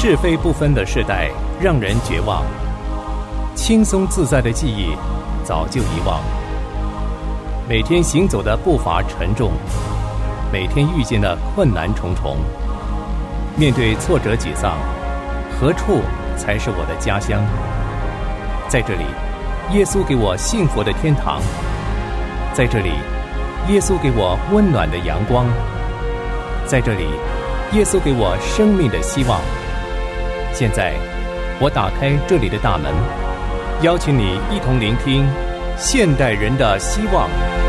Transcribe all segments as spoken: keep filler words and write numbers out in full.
是非不分的世代让人绝望，轻松自在的记忆早就遗忘。每天行走的步伐沉重，每天遇见的困难重重。面对挫折沮丧，何处才是我的家乡？在这里，耶稣给我幸福的天堂。在这里，耶稣给我温暖的阳光。在这里，耶稣给我生命的希望。现在，我打开这里的大门，邀请你一同聆听现代人的希望。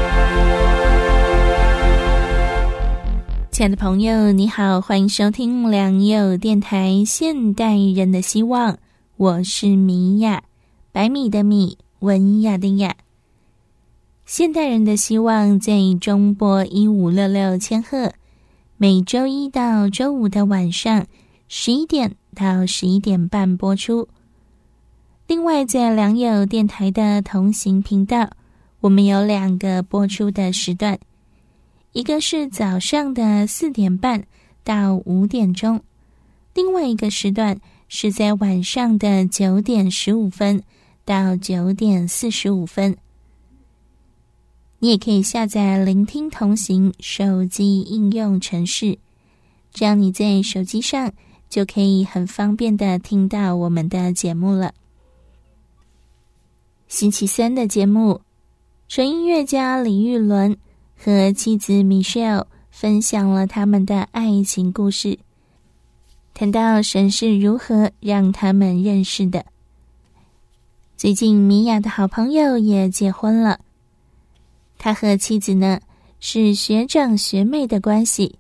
亲爱的朋友，你好，欢迎收听良友电台现代人的希望，我是米娅，百米的米，文雅的雅。现代人的希望在中波一五六六千赫，每周一到周五的晚上十一点到十一点半播出。另外，在良友电台的同行频道，我们有两个播出的时段，一个是早上的四点半到五点钟，另外一个时段是在晚上的九点十五分到九点四十五分。你也可以下载聆听同行手机应用程式，这样你在手机上就可以很方便的听到我们的节目了。星期三的节目，纯音乐家李玉伦和妻子 Michelle 分享了他们的爱情故事，谈到神是如何让他们认识的。最近米娅的好朋友也结婚了，他和妻子呢是学长学妹的关系，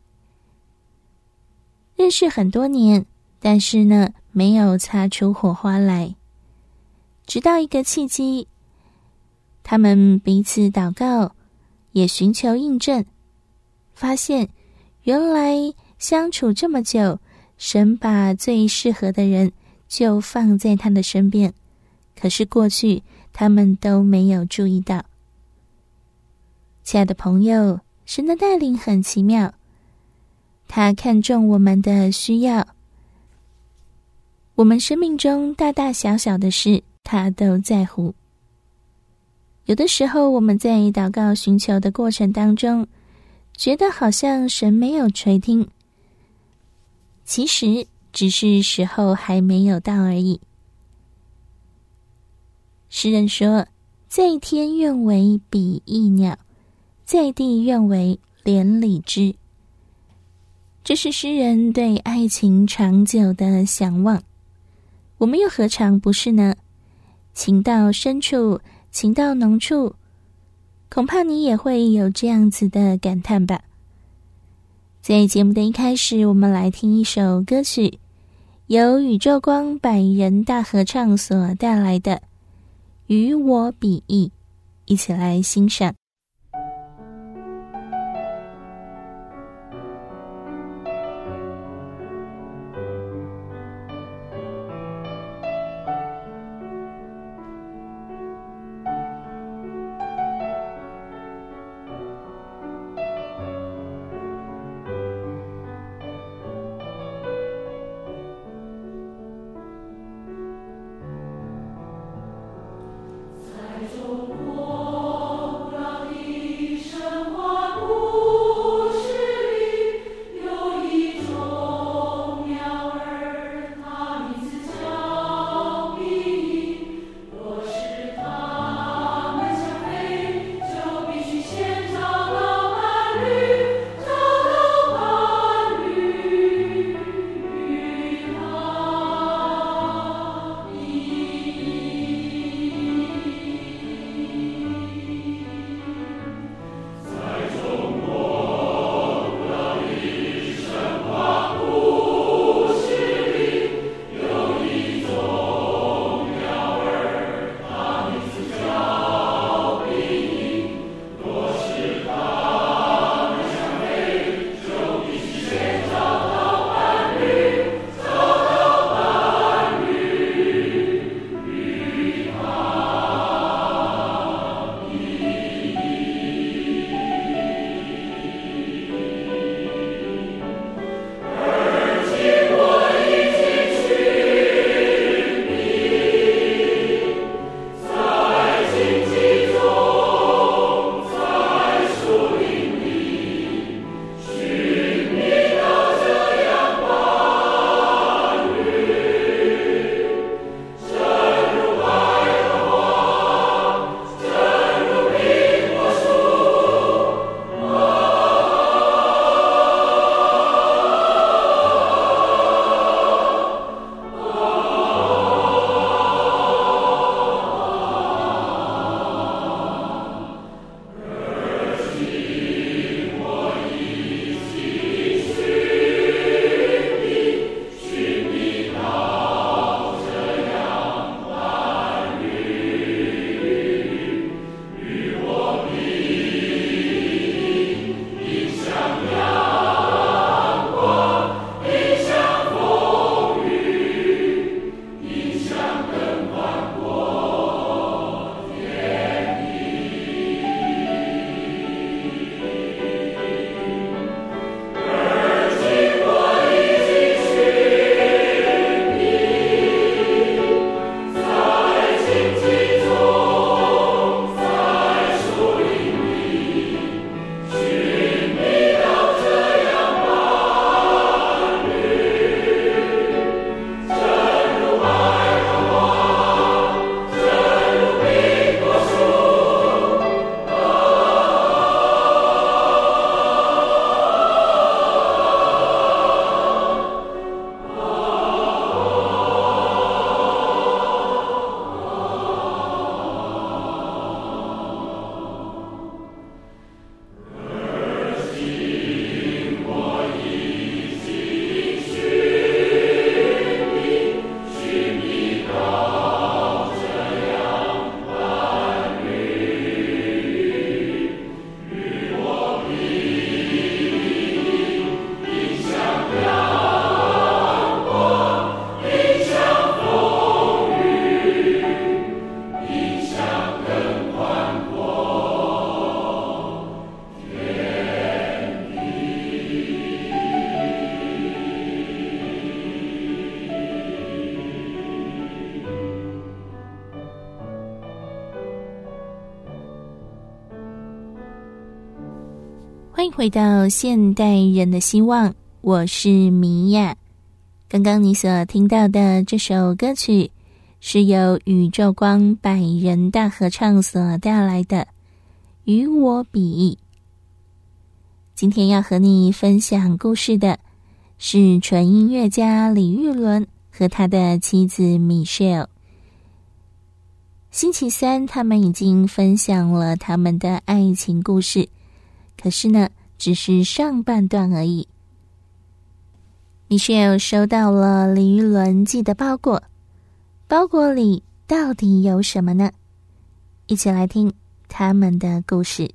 认识很多年，但是呢没有擦出火花来。直到一个契机，他们彼此祷告，也寻求印证，发现原来相处这么久，神把最适合的人就放在他的身边，可是过去他们都没有注意到。亲爱的朋友，神的带领很奇妙，他看重我们的需要，我们生命中大大小小的事他都在乎。有的时候我们在祷告寻求的过程当中，觉得好像神没有垂听，其实只是时候还没有到而已。诗人说，在天愿为比翼鸟，在地愿为连理枝。这是诗人对爱情长久的向往，我们又何尝不是呢？情到深处，情到浓处，恐怕你也会有这样子的感叹吧。在节目的一开始，我们来听一首歌曲，由宇宙光百人大合唱所带来的《与我比翼》，一起来欣赏。 中国。 欢迎回到现代人的希望，我是米娅。刚刚你所听到的这首歌曲是由宇宙光百人大合唱所带来的《与我比》。今天要和你分享故事的是纯音乐家李玉伦和他的妻子 Michelle。 星期三他们已经分享了他们的爱情故事，可是呢只是上半段而已。Michelle 收到了李玉伦寄的包裹，包裹里到底有什么呢？一起来听他们的故事。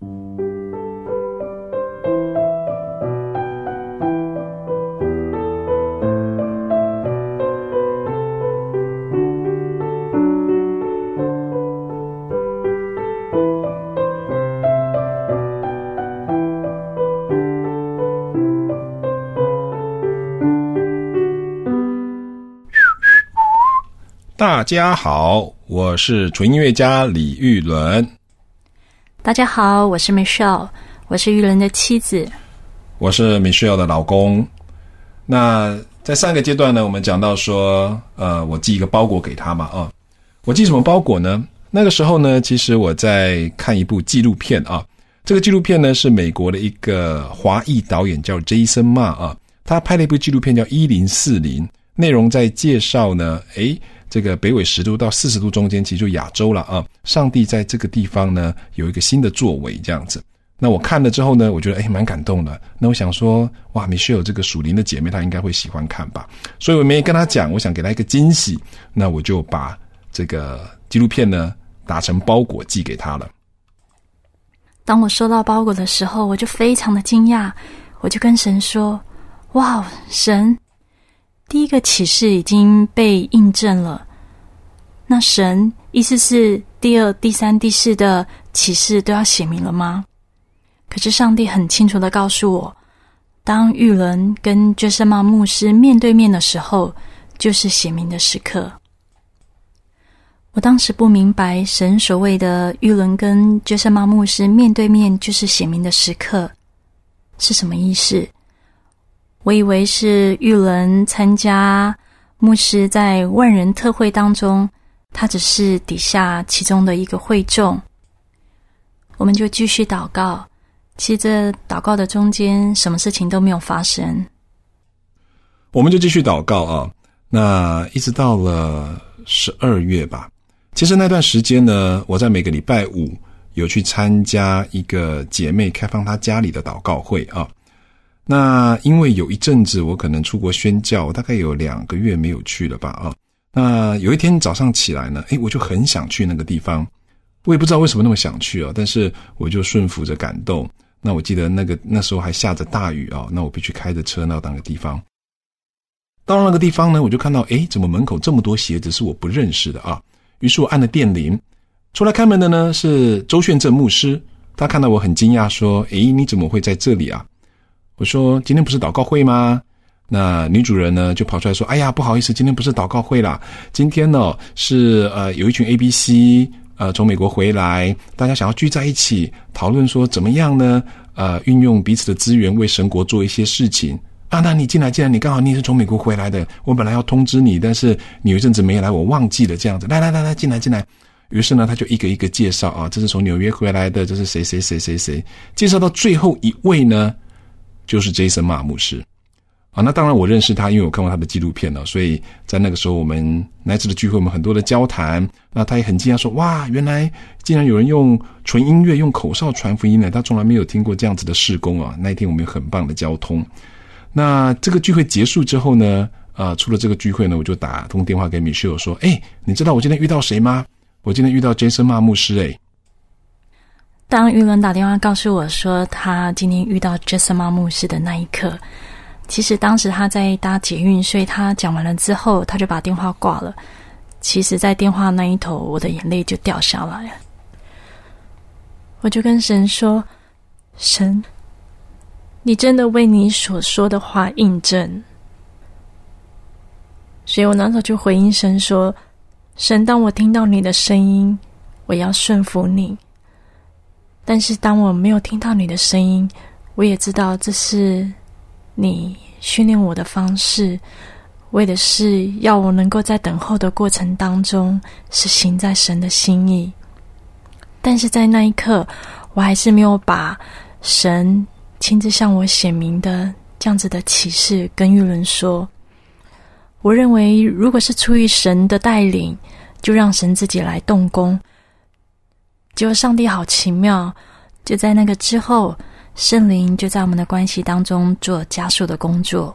大家好，我是纯音乐家李玉伦。 大家好，我是 Michelle， 我是玉伦的妻子。 我是 Michelle 的老公。那在上个阶段呢，我们讲到说，呃，我寄一个包裹给他嘛，啊，我寄什么包裹呢？那个时候呢，其实我在看一部纪录片啊，这个纪录片呢是美国的一个华裔导演叫 Jason Ma 啊，他拍了一部纪录片叫一零四零，内容在介绍呢，诶。这个北纬十度到四十度中间，其实就亚洲了啊。上帝在这个地方呢有一个新的作为，这样子。那我看了之后呢，我觉得诶蛮感动的。那我想说，哇 ，Michelle 这个属灵的姐妹，她应该会喜欢看吧。所以我没跟她讲，我想给她一个惊喜。那我就把这个纪录片呢打成包裹寄给她了。 当我收到包裹的时候，我就非常的惊讶，我就跟神说：“哇，神！”第一个启示已经被印证了，那神意思是第二、第三、第四的启示都要写明了吗？可是上帝很清楚地告诉我，当玉伦跟约瑟玛牧师面对面的时候，就是写明的时刻。我当时不明白神所谓的玉伦跟约瑟玛牧师面对面就是写明的时刻是什么意思。我以为是玉伦参加牧师在万人特会当中，他只是底下其中的一个会众。我们就继续祷告，其实这祷告的中间什么事情都没有发生。 我们就继续祷告啊，那一直到了十二月吧。其实那段时间呢，我在每个礼拜五有去参加一个姐妹开放她家里的祷告会啊。那因为有一阵子我可能出国宣教，大概有两个月没有去了吧啊。那有一天早上起来呢，诶，我就很想去那个地方，我也不知道为什么那么想去啊，但是我就顺服着感动。那我记得那个那时候还下着大雨啊，那我必须开着车到那个地方。到了那个地方呢，我就看到诶，怎么门口这么多鞋子是我不认识的啊？于是我按了电铃，出来开门的呢是周炫正牧师，他看到我很惊讶说：“诶，你怎么会在这里啊？”我说：“今天不是祷告会吗？”那女主人呢就跑出来说：“哎呀，不好意思，今天不是祷告会啦，今天呢是呃有一群 A B C 呃从美国回来，大家想要聚在一起讨论说怎么样呢呃运用彼此的资源为神国做一些事情啊。那你进来，进来，你刚好你也是从美国回来的，我本来要通知你，但是你有一阵子没来，我忘记了这样子。来来来来，进来进来。”于是呢，他就一个一个介绍啊，这是从纽约回来的，这是谁谁谁谁谁，介绍到最后一位呢。就是 Jason Ma 牧师啊，那当然我认识他，因为我看过他的纪录片了，所以在那个时候我们那次的聚会，我们很多的交谈。那他也很惊讶说：“哇，原来竟然有人用纯音乐、用口哨传福音呢，他从来没有听过这样子的事工啊。”那一天我们有很棒的交通。那这个聚会结束之后呢，呃，除了这个聚会呢，我就打通电话给 Michelle 说：“诶，你知道我今天遇到谁吗？我今天遇到 Jason Ma 牧师诶。” 当玉伦打电话告诉我说他今天遇到 Jason Ma 牧师的那一刻，其实当时他在搭捷运，所以他讲完了之后他就把电话挂了。其实在电话那一头，我的眼泪就掉下来了。我就跟神说：“神，你真的为你所说的话印证。”所以我那时候就回应神说：“神，当我听到你的声音，我要顺服你。但是当我没有听到你的声音， 我也知道这是你训练我的方式，为的是要我能够在等候的过程当中是行在神的心意。但是在那一刻，我还是没有把神亲自向我显明的这样子的启示跟玉伦说。我认为如果是出于神的带领，就让神自己来动工。结果上帝好奇妙，就在那个之后，圣灵就在我们的关系当中做加速的工作。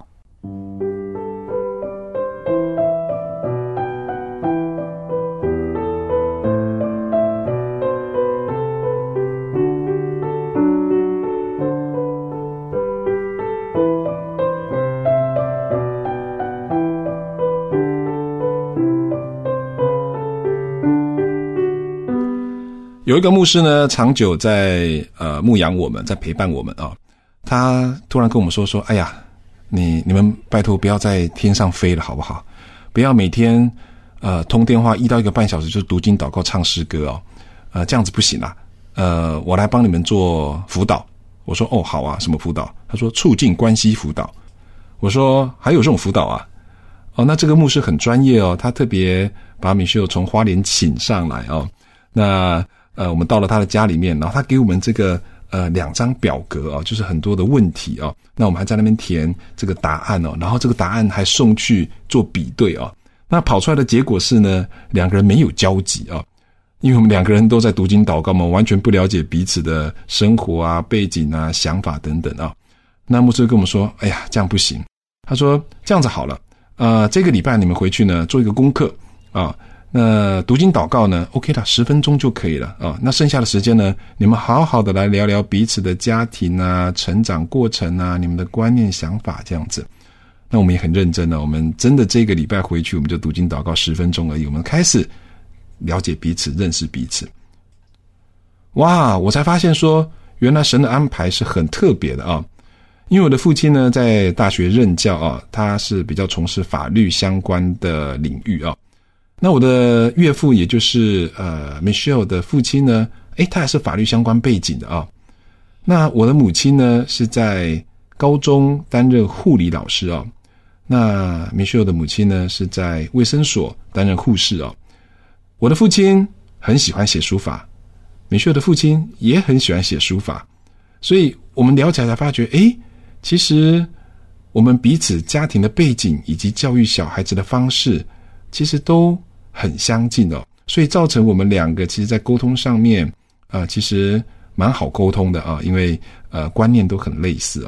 有一个牧师呢，长久在呃牧养我们，在陪伴我们啊。他突然跟我们说说，哎呀，你你们拜托不要在天上飞了，好不好？不要每天呃通电话一到一个半小时就读经祷告唱诗歌哦，呃这样子不行啊。呃，我来帮你们做辅导。我说哦好啊，什么辅导？他说促进关系辅导。我说还有这种辅导啊？哦，那这个牧师很专业哦，他特别把米秀从花莲请上来哦。那呃，我们到了他的家里面，然后他给我们这个呃两张表格啊、哦，就是很多的问题啊、哦，那我们还在那边填这个答案哦，然后这个答案还送去做比对啊、哦。那跑出来的结果是呢，两个人没有交集啊、哦，因为我们两个人都在读经祷告嘛，完全不了解彼此的生活啊、背景啊、想法等等啊。那牧师跟我们说，哎呀，这样不行。他说这样子好了，呃，这个礼拜你们回去呢做一个功课啊。那读经祷告呢 OK 的，十分钟就可以了啊。那剩下的时间呢，你们好好的来聊聊彼此的家庭啊、成长过程啊、你们的观念想法这样子。那我们也很认真的，我们真的这个礼拜回去我们就读经祷告十分钟而已，我们开始了解彼此，认识彼此。哇，我才发现说原来神的安排是很特别的啊。因为我的父亲呢在大学任教啊，他是比较从事法律相关的领域啊。那我的岳父也就是呃 Michelle 的父亲呢，诶，他也是法律相关背景的啊。那我的母亲呢是在高中担任护理老师啊。那 Michelle 的母亲呢是在卫生所担任护士啊。我的父亲很喜欢写书法， Michelle 的父亲也很喜欢写书法，所以我们聊起来才发觉，诶，其实我们彼此家庭的背景以及教育小孩子的方式其实都很相近哦，所以造成我们两个其实在沟通上面呃其实蛮好沟通的啊，因为呃观念都很类似哦。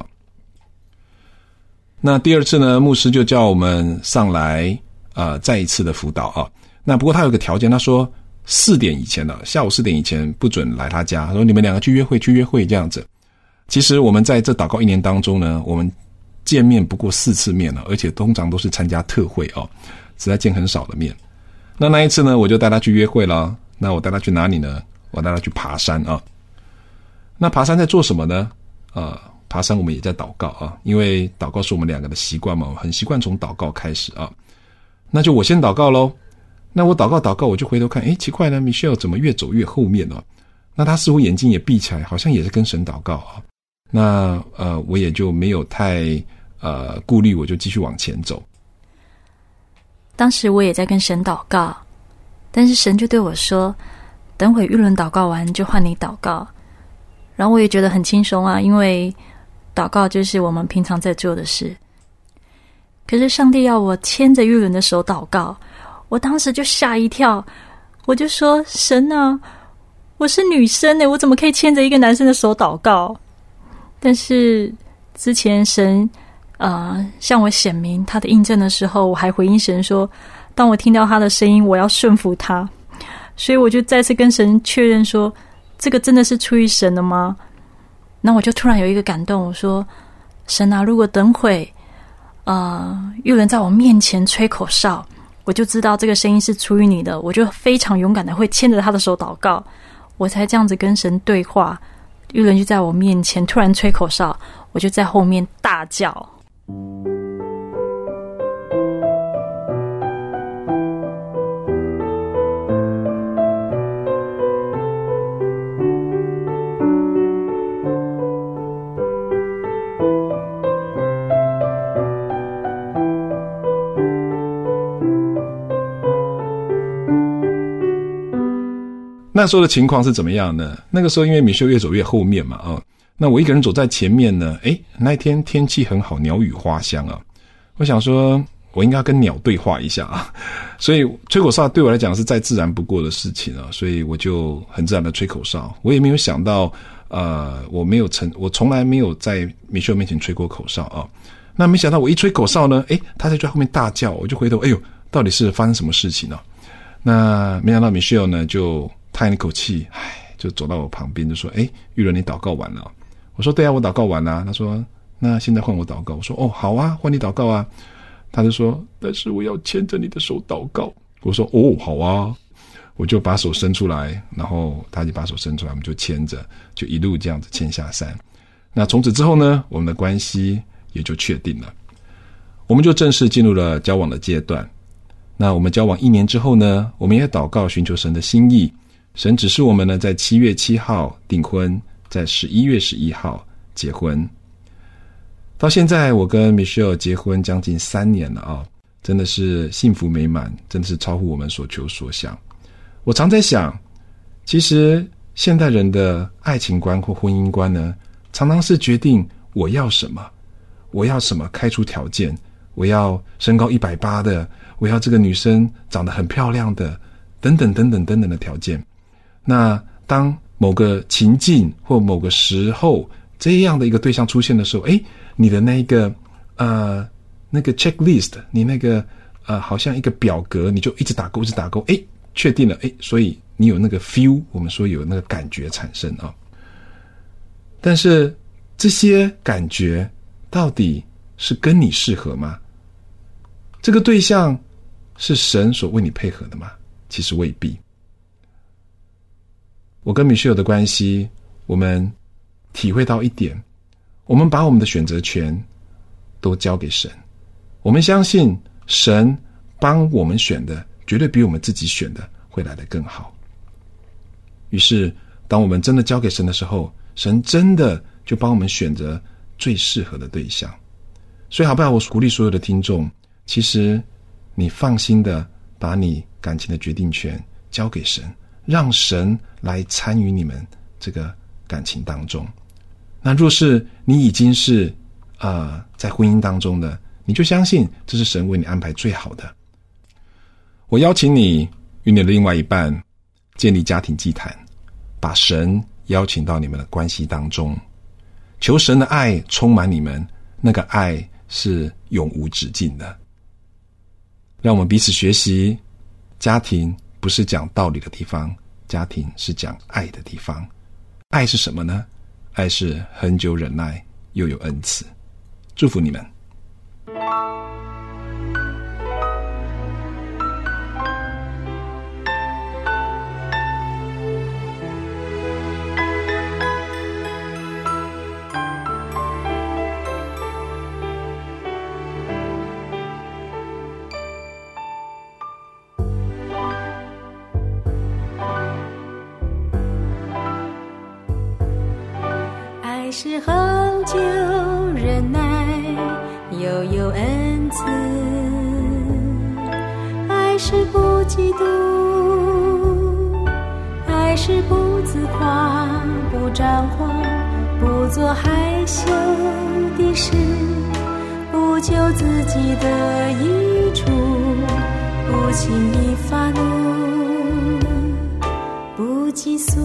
那第二次呢，牧师就叫我们上来呃再一次的辅导啊。那不过他有个条件，他说四点以前的下午四点以前不准来他家，他说你们两个去约会去约会这样子。其实我们在这祷告一年当中呢，我们见面不过四次面了，而且通常都是参加特会哦，实在见很少的面。那那一次呢，我就带他去约会了。那我带他去哪里呢？我带他去爬山啊。那爬山在做什么呢？呃，爬山我们也在祷告啊，因为祷告是我们两个的习惯嘛，我很习惯从祷告开始啊。那就我先祷告咯。那我祷告祷告，我就回头看，诶，奇怪呢 ，Michelle 怎么越走越后面呢？那他似乎眼睛也闭起来，好像也是跟神祷告啊。那呃，我也就没有太呃顾虑，我就继续往前走。 当时我也在跟神祷告，但是神就对我说，等会玉伦祷告完就换你祷告。然后我也觉得很轻松啊，因为祷告就是我们平常在做的事。可是上帝要我牵着玉伦的手祷告，我当时就吓一跳，我就说，神啊，我是女生耶，我怎么可以牵着一个男生的手祷告？但是之前神呃向我显明他的印证的时候，我还回应神说，当我听到他的声音，我要顺服他。所以我就再次跟神确认说，这个真的是出于神的吗？那我就突然有一个感动，我说，神啊，如果等会呃玉伦在我面前吹口哨，我就知道这个声音是出于你的，我就非常勇敢的会牵着他的手祷告。我才这样子跟神对话，玉伦就在我面前突然吹口哨，我就在后面大叫。 那时候的情况是怎么样呢？那个时候因为米秀越走越后面嘛，哦，那我一个人走在前面呢，诶，那一天天气很好，鸟语花香啊，我想说我应该要跟鸟对话一下啊，所以吹口哨对我来讲是再自然不过的事情啊，所以我就很自然的吹口哨。我也没有想到，呃，我没有曾，我从来没有在米秀面前吹过口哨啊。那没想到我一吹口哨呢，诶，他在后面大叫，我就回头，哎呦，到底是发生什么事情呢？那没想到 Michelle 呢就叹一口气，唉，就走到我旁边就说，诶，玉伦你祷告完了？我说对啊，我祷告完了。他说那现在换我祷告。我说哦好啊，换你祷告啊。他就说但是我要牵着你的手祷告。我说哦好啊，我就把手伸出来，然后他就把手伸出来，我们就牵着，就一路这样子牵下山。那从此之后呢，我们的关系也就确定了，我们就正式进入了交往的阶段。那我们交往一年之后呢，我们也祷告寻求神的心意，神指示我们呢在七月七号订婚，在十一月十一号结婚。到现在我跟 Michelle 结婚将近三年了啊，真的是幸福美满，真的是超乎我们所求所想。我常在想，其实现代人的爱情观或婚姻观呢，常常是决定我要什么，我要什么开出条件，我要身高一百八的，我要这个女生长得很漂亮的，等等等等等等的条件。那当某个情境或某个时候这样的一个对象出现的时候，诶，你的那个呃那个 checklist， 你那个呃好像一个表格，你就一直打勾一直打勾，诶，确定了，诶，所以你有那个 feel， 我们说有那个感觉产生啊。但是这些感觉到底是跟你适合吗？这个对象是神所为你配合的吗？其实未必。我跟 Michelle 的关系，我们体会到一点，我们把我们的选择权都交给神，我们相信神帮我们选的绝对比我们自己选的会来得更好。于是当我们真的交给神的时候，神真的就帮我们选择最适合的对象。所以好不好，我鼓励所有的听众，其实你放心的把你感情的决定权交给神，让神来参与你们这个感情当中。那若是你已经是呃在婚姻当中的，你就相信这是神为你安排最好的。我邀请你与你的另外一半建立家庭祭坛，把神邀请到你们的关系当中，求神的爱充满你们，那个爱是永无止境的。让我们彼此学习，家庭不是讲道理的地方，家庭是讲爱的地方。爱是什么呢？爱是恒久忍耐，又有恩慈。祝福你们。 爱是恒久忍耐，又有恩慈。爱是不嫉妒，爱是不自夸，不张狂，不做害羞的事，不求自己的益处，不轻易发怒，不计算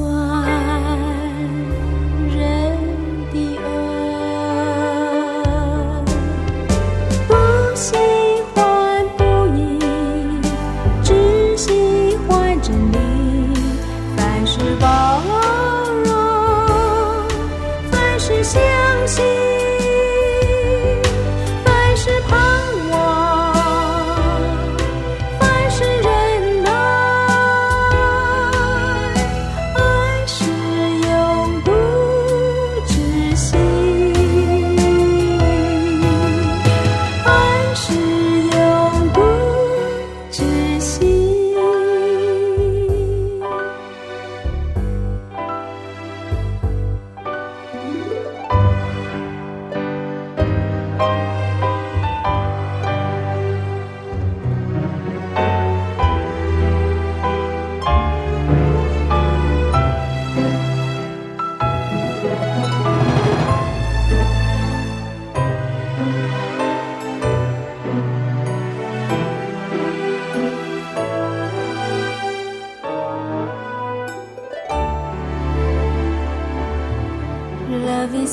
是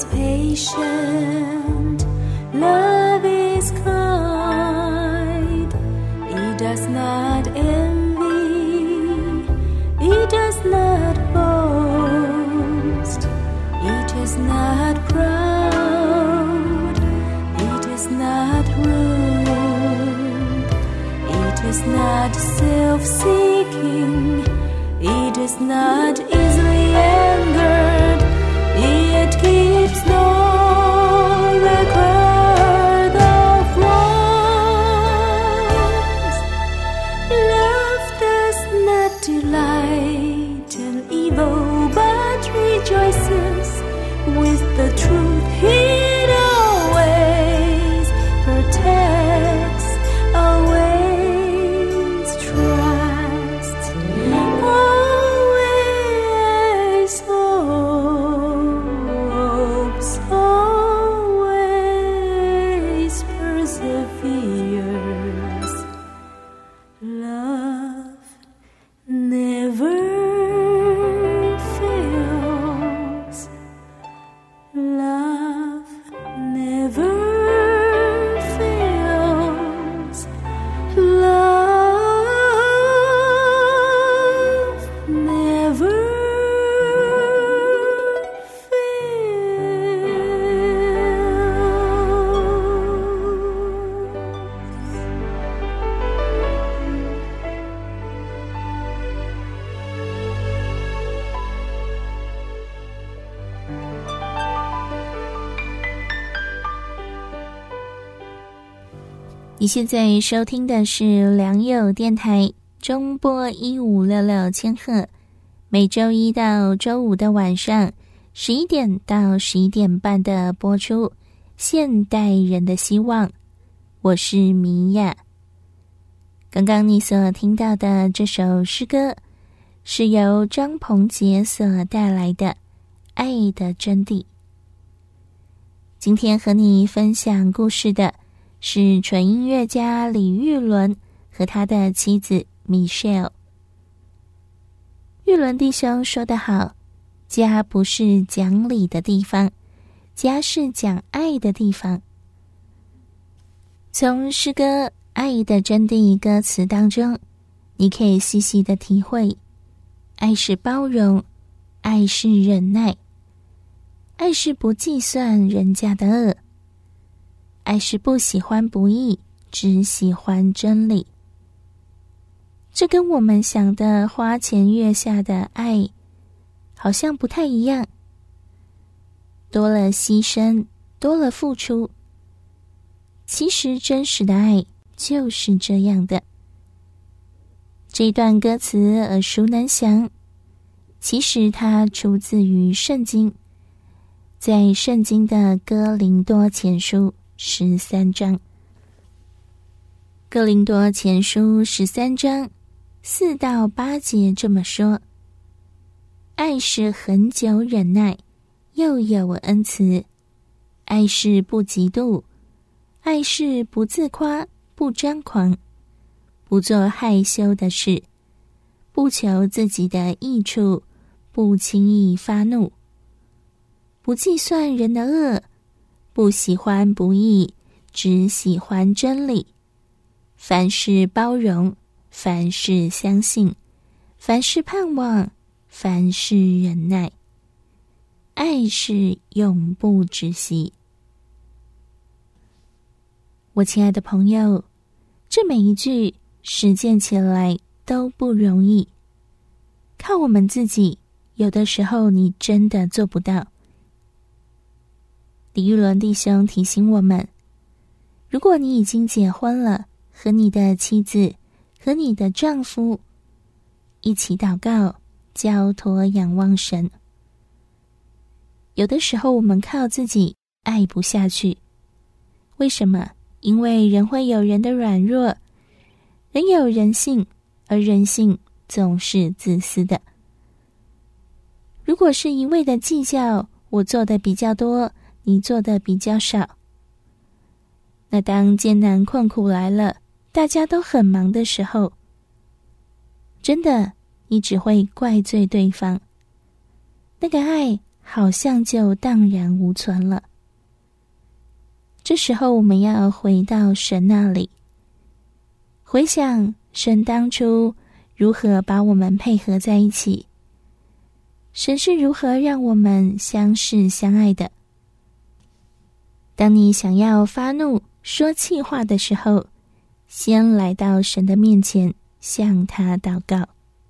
patient, love is kind. It does not envy, it does not boast, it is not proud, it is not rude, it is not self-seeking, it is not easily angered, it keeps no record of wrongs. Love does not delight in evil, but rejoices with the truth. It always protects, always trusts, always hopes, always perseveres. Love never fails. Love never fails. Love never 你现在收听的是良友电台中波一五六六千赫，每周一到周五的晚上十一点到十一点半的播出现代人的希望，我是米娅。刚刚你所听到的这首诗歌是由张鹏杰所带来的《爱的真谛》。今天和你分享故事的是纯音乐家李玉伦和他的妻子 Michelle。 玉伦弟兄说得好，家不是讲理的地方，家是讲爱的地方。从诗歌《爱的真谛》歌词当中，你可以细细的体会，爱是包容，爱是忍耐，爱是不计算人家的恶，爱是不喜欢不义，只喜欢真理。这跟我们想的花前月下的爱好像不太一样，多了牺牲，多了付出。其实真实的爱就是这样的。这段歌词耳熟能详，其实它出自于圣经，在圣经的哥林多前书十三章。哥林多前书十三章四到八节这么说：爱是恒久忍耐，又有恩慈；爱是不嫉妒；爱是不自夸，不张狂，不做害羞的事，不求自己的益处，不轻易发怒，不计算人的恶，不喜欢不义，只喜欢真理。凡事包容，凡事相信，凡事盼望，凡事忍耐。爱是永不止息。我亲爱的朋友，这每一句实践起来都不容易，靠我们自己，有的时候你真的做不到。李玉伦弟兄提醒我们，如果你已经结婚了，和你的妻子和你的丈夫一起祷告，交托仰望神。有的时候我们靠自己爱不下去，为什么？因为人会有人的软弱，人有人性，而人性总是自私的。如果是一味的计较，我做的比较多，你做的比较少，那当艰难困苦来了，大家都很忙的时候，真的你只会怪罪对方，那个爱好像就荡然无存了。这时候我们要回到神那里，回想神当初如何把我们配合在一起，神是如何让我们相识相爱的。当你想要发怒说气话的时候，先来到神的面前，向他祷告。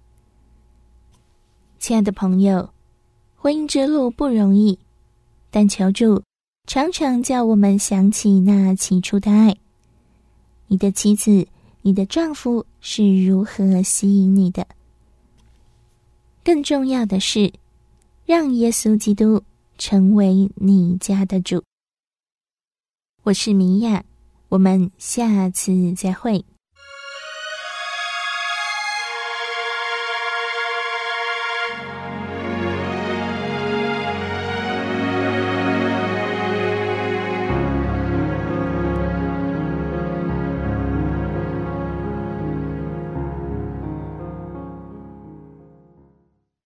亲爱的朋友，婚姻之路不容易，但求主常常叫我们想起那起初的爱。你的妻子，你的丈夫是如何吸引你的？更重要的是，让耶稣基督成为你家的主。我是米娅，我们下次再会。